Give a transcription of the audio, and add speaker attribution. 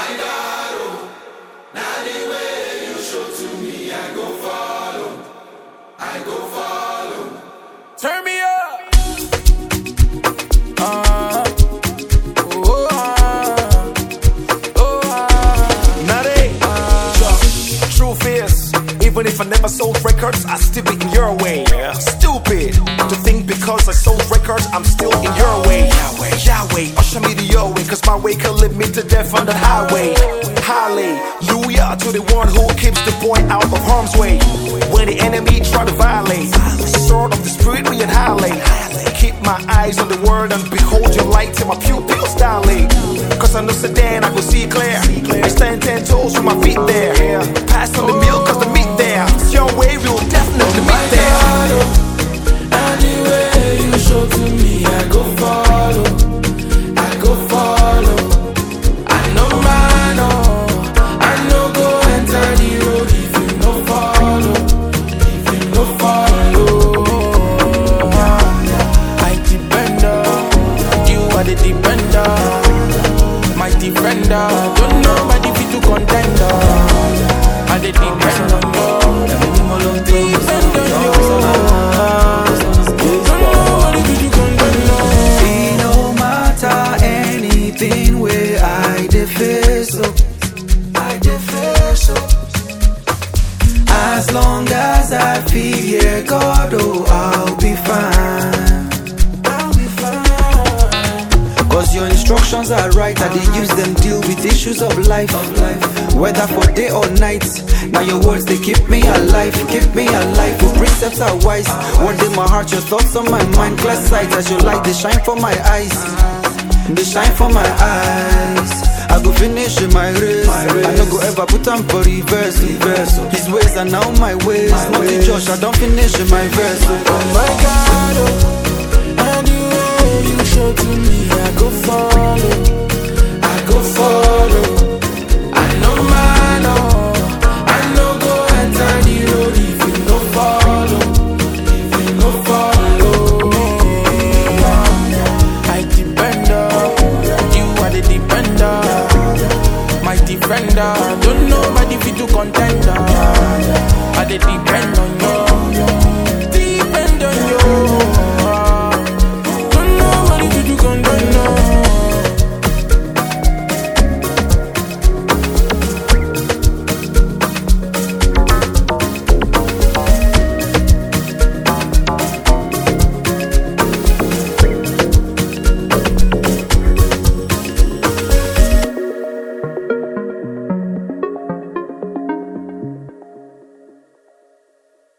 Speaker 1: My God, oh, now the way you show to me, I go follow. I go follow.
Speaker 2: Turn me up. Truth is, even if I never sold records, I still be in your way. Stupid to think because I sold records, I'm still in your way. Yahweh, usher me to your way, cause my way can lead me to death on the highway. Hallelujah to the one who keeps the boy out of harm's way. When the enemy try to violate, sword of the spirit we annihilate. Keep my eyes on the word and behold your light till my pupils dilate. Cause I know sedan, I go see clear. I stand 10 toes with my feet there. Pass on the milk cause the meat there. It's your way, we'll definitely meet there.
Speaker 1: Anyway, you show to me, I go follow. I go follow. I know man, oh, I know go enter the road if you no follow. If you no follow.
Speaker 2: I depender, you are the depender. My defender, don't nobody fit to contender. I the depender,
Speaker 3: no matter anything where I face up, as long as I feel here, God, oh, I'll be fine. Cause your instructions are right, I they use them deal with issues of life. Whether for day or night, now your words they keep me alive, Your precepts are wise, what in my heart, your thoughts on my mind. Clear sight as your light, they shine for my eyes. They shine for my eyes. I go finish in my race. I don't go ever put on for reverse. His ways are now my ways. Not the Josh, I don't finish in my verse.
Speaker 2: oh my God, oh, anyway you show to me, I go follow.
Speaker 1: I go follow. I know man, oh, I know go enter the road if you no follow. If you no follow.
Speaker 2: I depender, you are the depender. My defender, don't nobody fit to contender. I the depender.